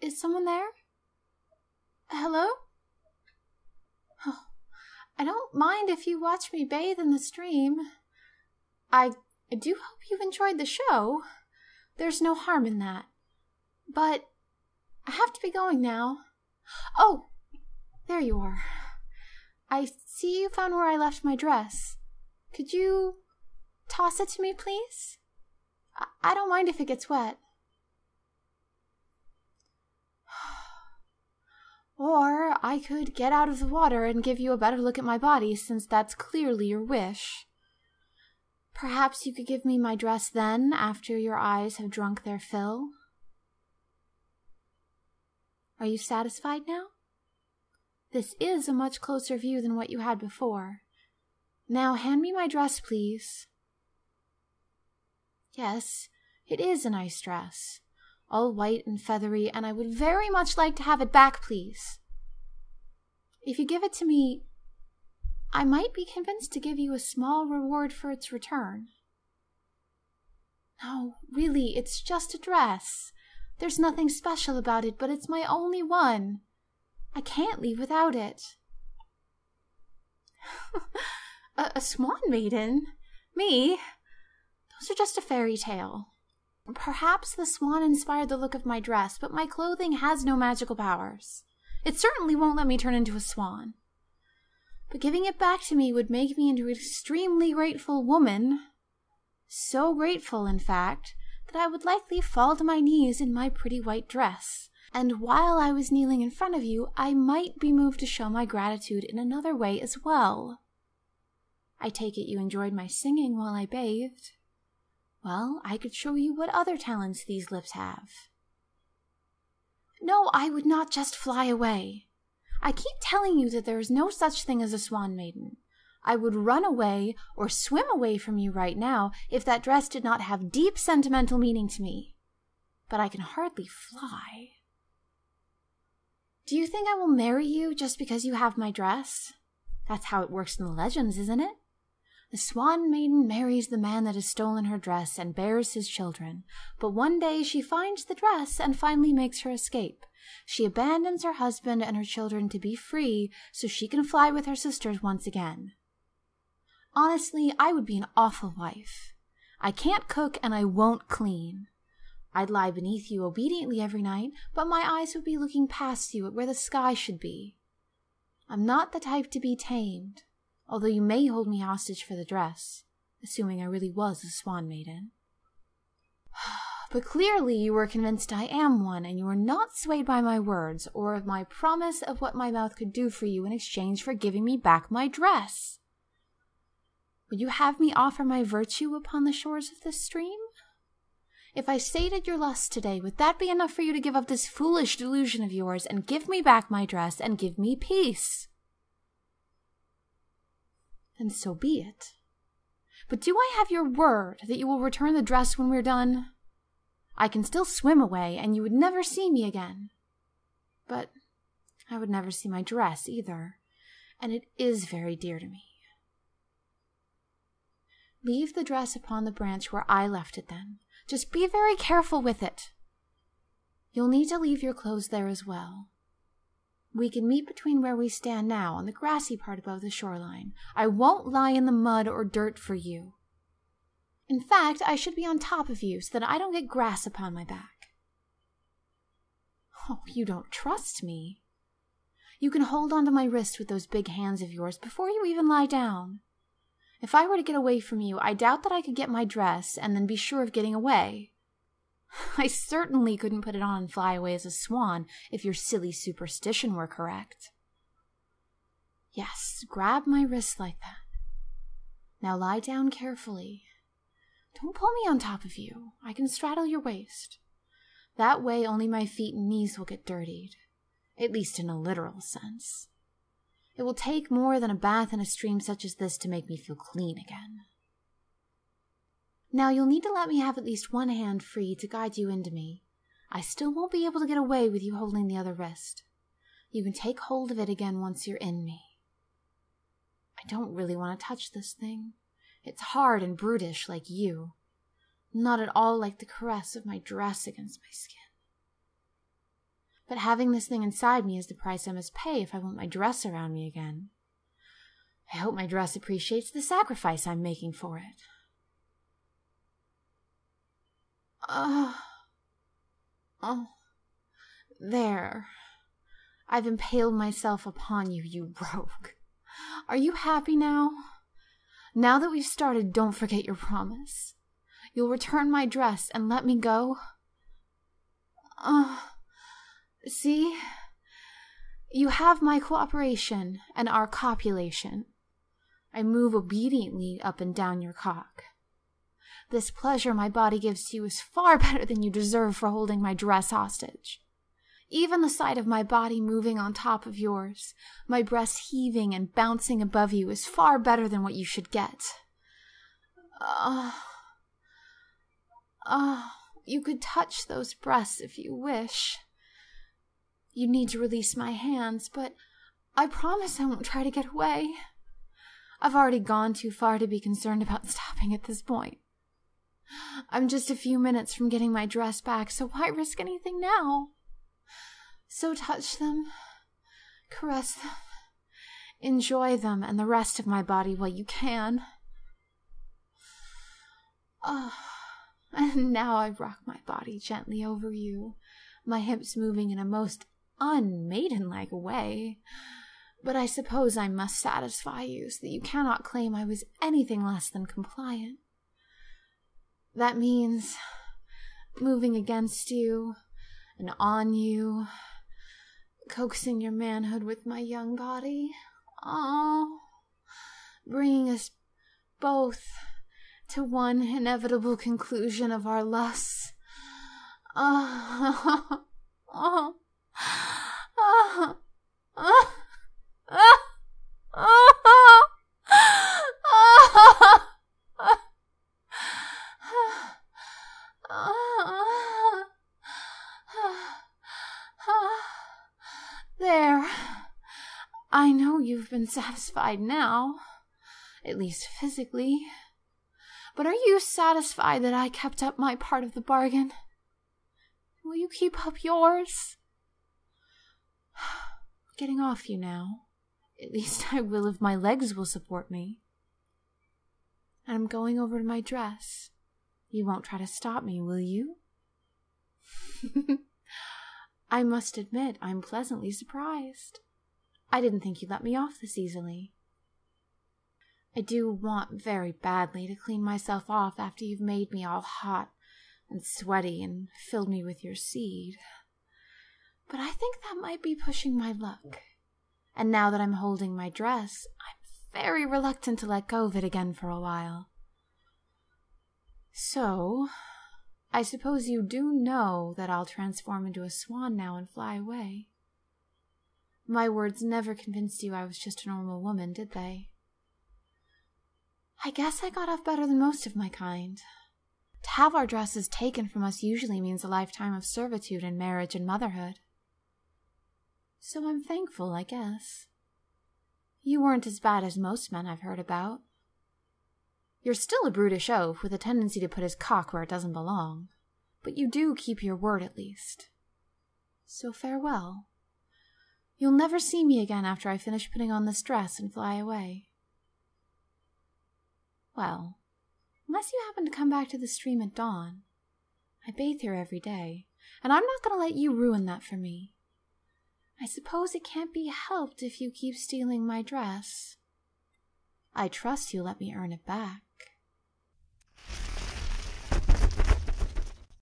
Is someone there? Hello? Oh, I don't mind if you watch me bathe in the stream. I do hope you enjoyed the show. There's no harm in that. But I have to be going now. Oh, there you are. I see you found where I left my dress. Could you toss it to me, please? I don't mind if it gets wet. Or I could get out of the water and give you a better look at my body, since that's clearly your wish. Perhaps you could give me my dress then, after your eyes have drunk their fill. Are you satisfied now? This is a much closer view than what you had before. Now hand me my dress, please. Yes, it is a nice dress, all white and feathery, and I would very much like to have it back, please. If you give it to me, I might be convinced to give you a small reward for its return. No, really, it's just a dress. There's nothing special about it, but it's my only one. I can't leave without it. A swan maiden? Me? Those are just a fairy tale. Perhaps the swan inspired the look of my dress, but my clothing has no magical powers. It certainly won't let me turn into a swan. But giving it back to me would make me into an extremely grateful woman. So grateful, in fact, that I would likely fall to my knees in my pretty white dress. And while I was kneeling in front of you, I might be moved to show my gratitude in another way as well. I take it you enjoyed my singing while I bathed. Well, I could show you what other talents these lips have. No, I would not just fly away. I keep telling you that there is no such thing as a swan maiden. I would run away or swim away from you right now if that dress did not have deep sentimental meaning to me. But I can hardly fly. Do you think I will marry you just because you have my dress? That's how it works in the legends, isn't it? The swan maiden marries the man that has stolen her dress and bears his children, but one day she finds the dress and finally makes her escape. She abandons her husband and her children to be free so she can fly with her sisters once again. Honestly, I would be an awful wife. I can't cook and I won't clean. I'd lie beneath you obediently every night, but my eyes would be looking past you at where the sky should be. I'm not the type to be tamed, although you may hold me hostage for the dress, assuming I really was a swan maiden. But clearly you were convinced I am one, and you were not swayed by my words, or of my promise of what my mouth could do for you in exchange for giving me back my dress. Would you have me offer my virtue upon the shores of this stream? If I sated your lust today, would that be enough for you to give up this foolish delusion of yours and give me back my dress and give me peace? Then so be it. But do I have your word that you will return the dress when we're done? I can still swim away, and you would never see me again. But I would never see my dress either, and it is very dear to me. Leave the dress upon the branch where I left it then. Just be very careful with it. You'll need to leave your clothes there as well. We can meet between where we stand now on the grassy part above the shoreline. I won't lie in the mud or dirt for you. In fact, I should be on top of you so that I don't get grass upon my back. Oh, you don't trust me. You can hold onto my wrist with those big hands of yours before you even lie down. If I were to get away from you, I doubt that I could get my dress and then be sure of getting away. I certainly couldn't put it on and fly away as a swan if your silly superstition were correct. Yes, grab my wrist like that. Now lie down carefully. Don't pull me on top of you. I can straddle your waist. That way only my feet and knees will get dirtied, at least in a literal sense. It will take more than a bath in a stream such as this to make me feel clean again. Now you'll need to let me have at least one hand free to guide you into me. I still won't be able to get away with you holding the other wrist. You can take hold of it again once you're in me. I don't really want to touch this thing. It's hard and brutish like you. Not at all like the caress of my dress against my skin. But having this thing inside me is the price I must pay if I want my dress around me again. I hope my dress appreciates the sacrifice I'm making for it. There. I've impaled myself upon you, you rogue. Are you happy now? Now that we've started, don't forget your promise. You'll return my dress and let me go? See? You have my cooperation and our copulation. I move obediently up and down your cock. This pleasure my body gives to you is far better than you deserve for holding my dress hostage. Even the sight of my body moving on top of yours, my breast heaving and bouncing above you, is far better than what you should get. You could touch those breasts if you wish. You need to release my hands, but I promise I won't try to get away. I've already gone too far to be concerned about stopping at this point. I'm just a few minutes from getting my dress back, so why risk anything now? So touch them, caress them, enjoy them and the rest of my body while you can. And now I rock my body gently over you, my hips moving in a most unmaidenlike way. But I suppose I must satisfy you so that you cannot claim I was anything less than compliant. That means moving against you and on you, coaxing your manhood with my young body. Bringing us both to one inevitable conclusion of our lusts. There. I know you've been satisfied now, at least physically. But are you satisfied that I kept up my part of the bargain? Will you keep up yours? Getting off you now. At least I will if my legs will support me. And I'm going over to my dress. You won't try to stop me, will you? I must admit I'm pleasantly surprised. I didn't think you'd let me off this easily. I do want very badly to clean myself off after you've made me all hot and sweaty and filled me with your seed. But I think that might be pushing my luck. And now that I'm holding my dress, I'm very reluctant to let go of it again for a while. So, I suppose you do know that I'll transform into a swan now and fly away. My words never convinced you I was just a normal woman, did they? I guess I got off better than most of my kind. To have our dresses taken from us usually means a lifetime of servitude in marriage and motherhood. So I'm thankful, I guess. You weren't as bad as most men I've heard about. You're still a brutish oaf with a tendency to put his cock where it doesn't belong, but you do keep your word at least. So farewell. You'll never see me again after I finish putting on this dress and fly away. Well, unless you happen to come back to the stream at dawn. I bathe here every day, and I'm not going to let you ruin that for me. I suppose it can't be helped if you keep stealing my dress. I trust you'll let me earn it back.